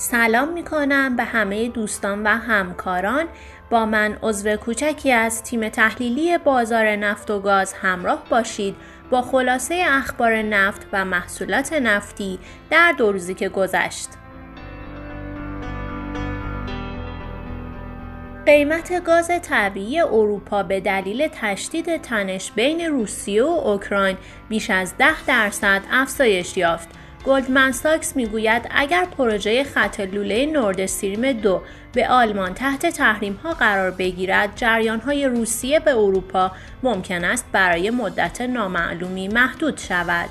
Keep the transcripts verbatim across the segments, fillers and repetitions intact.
سلام میکنم به همه دوستان و همکاران. با من عضو کوچکی از تیم تحلیلی بازار نفت و گاز همراه باشید با خلاصه اخبار نفت و محصولات نفتی در دو روزی که گذشت. قیمت گاز طبیعی اروپا به دلیل تشدید تنش بین روسیه و اوکراین بیش از ده درصد افزایش یافت. گلدمن ساکس میگوید اگر پروژه خط لوله نورد استریم دو به آلمان تحت تحریم ها قرار بگیرد، جریان های روسیه به اروپا ممکن است برای مدت نامعلومی محدود شود.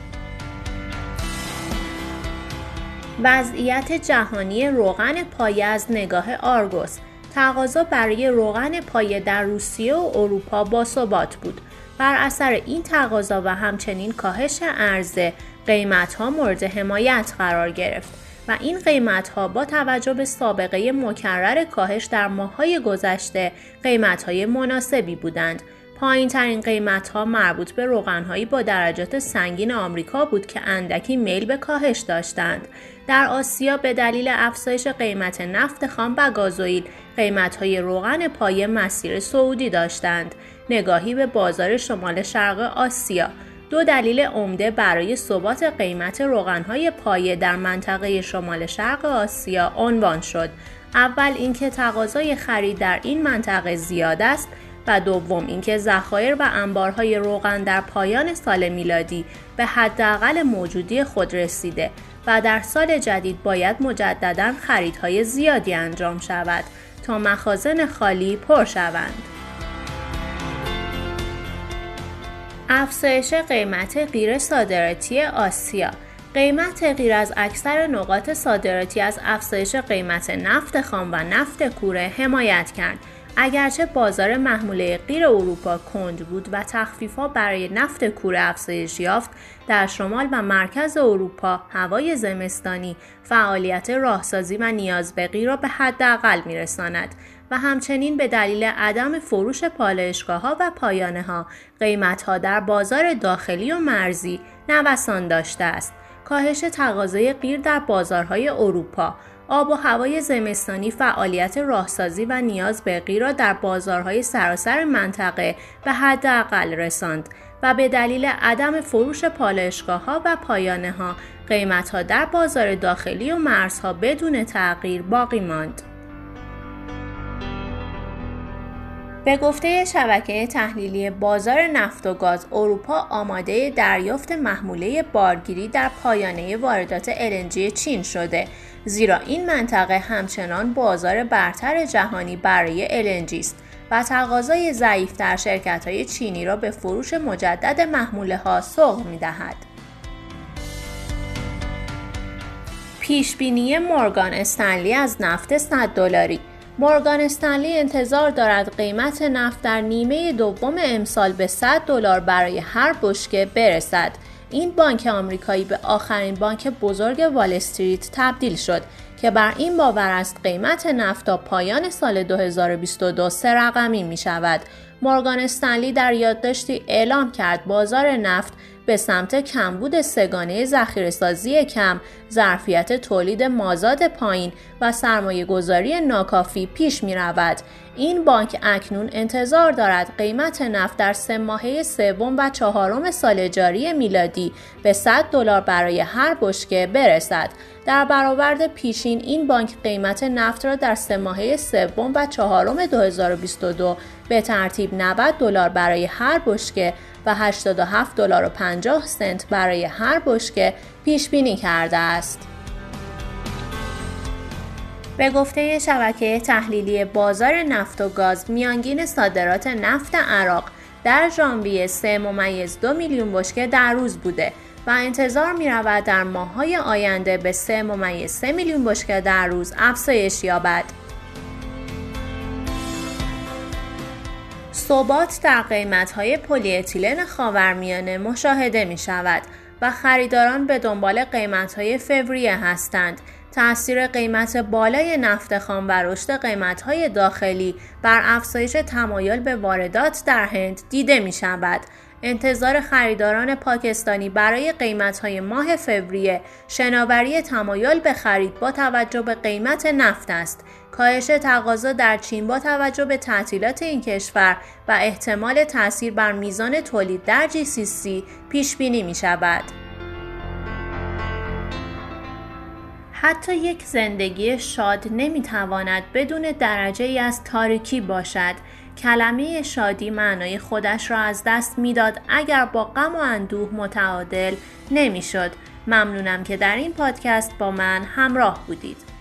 وضعیت جهانی روغن پایه از نگاه آرگوس. تقاضا برای روغن پایه در روسیه و اروپا باثبات بود. بر اثر این تقاضا و همچنین کاهش عرضه، قیمت‌ها مورد حمایت قرار گرفت و این قیمت‌ها با توجه به سابقه مکرر کاهش در ماه‌های گذشته قیمت‌های مناسبی بودند. پایین‌ترین قیمت‌ها مربوط به روغن‌هایی با درجات سنگین آمریکا بود که اندکی میل به کاهش داشتند. در آسیا به دلیل افزایش قیمت نفت خام و گازوئیل، قیمت‌های روغن پایه مسیر صعودی داشتند. نگاهی به بازار شمال شرق آسیا. دو دلیل عمده برای ثبات قیمت روغن‌های پایه در منطقه شمال شرق آسیا عنوان شد. اول اینکه تقاضای خرید در این منطقه زیاد است و دوم اینکه ذخایر و انبارهای روغن در پایان سال میلادی به حداقل موجودی خود رسیده و در سال جدید باید مجدداً خریدهای زیادی انجام شود تا مخازن خالی پر شوند. افزایش قیمت غیر صادراتی آسیا. قیمت غیر از اکثر نقاط صادراتی از افزایش قیمت نفت خام و نفت کوره حمایت کرد. اگرچه بازار محموله غیر اروپا کند بود و تخفیف‌ها برای نفت کوره افزایش یافت، در شمال و مرکز اروپا هوای زمستانی فعالیت راهسازی و نیاز به غیر را به حداقل می‌رساند و همچنین به دلیل عدم فروش پالایشگاه‌ها و پایانه‌ها قیمت‌ها در بازار داخلی و مرزی نوسان داشته است. کاهش تقاضای غیر در بازارهای اروپا، آب و هوای زمستانی فعالیت راهسازی و نیاز به غیر را در بازارهای سراسر منطقه به حداقل رساند و به دلیل عدم فروش پالایشگاه‌ها و پایانه‌ها قیمت‌ها در بازار داخلی و مرزها بدون تغییر باقی ماند. به گفته شبکه تحلیلی بازار نفت و گاز، اروپا آماده دریافت محموله بارگیری در پایانه واردات ال ان جی چین شده، زیرا این منطقه همچنان بازار برتر جهانی برای ال ان جی است و تقاضای ضعیف در شرکت‌های چینی را به فروش مجدد محموله‌ها سوق می‌دهد. پیشبینی مورگان استنلی از نفت صد دلاری. مورگان استنلی انتظار دارد قیمت نفت در نیمه دوم امسال به صد دلار برای هر بشکه برسد. این بانک آمریکایی به آخرین بانک بزرگ وال استریت تبدیل شد که بر این باور است قیمت نفت تا پایان سال دو هزار و بیست و دو سه رقمی می شود. مورگان استنلی در یادداشتی اعلام کرد بازار نفت به سمت کمبود سگانه ذخیره‌سازی کم، ظرفیت تولید مازاد پایین و سرمایه گذاری ناکافی پیش می رود. این بانک اکنون انتظار دارد قیمت نفت در سه ماهه سوم و چهارم سال جاری میلادی به صد دلار برای هر بشکه برسد. در برآورد پیشین این بانک قیمت نفت را در سه ماهه سوم و چهارم دو هزار و بیست و دو به ترتیب نود دلار برای هر بشکه و هشتاد و هفت دلار و پنجاه سنت برای هر بشکه پیش بینی کرده است. به گفته شبکه تحلیلی بازار نفت و گاز، میانگین صادرات نفت عراق در ژانویه سه ممیز دو میلیون بشکه در روز بوده و انتظار می رود در ماه‌های آینده به سه ممیز سه میلیون بشکه در روز افزایش یابد. ثبات در قیمت‌های پلی اتیلن خاورمیانه مشاهده می شود و خریداران به دنبال قیمت‌های فوریه هستند. تأثیر قیمت بالای نفت خام و رشد قیمت‌های داخلی بر افزایش تمایل به واردات در هند دیده می شود. انتظار خریداران پاکستانی برای قیمت‌های ماه فوریه شناوری تمایل به خرید با توجه به قیمت نفت است. کاهش تقاضا در چین با توجه به تعطیلات این کشور و احتمال تأثیر بر میزان تولید در جی سی سی پیش بینی می شود. حتی یک زندگی شاد نمیتواند بدون درجه‌ای از تاریکی باشد. کلمه شادی معنای خودش را از دست میداد اگر با غم و اندوه متعادل نمیشد. ممنونم که در این پادکست با من همراه بودید.